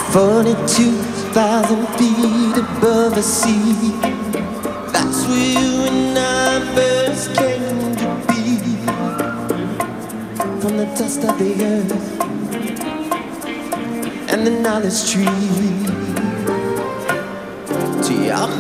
42,000 feet above the sea. That's where you and I first came to be. From the dust of the earth and the knowledge tree to your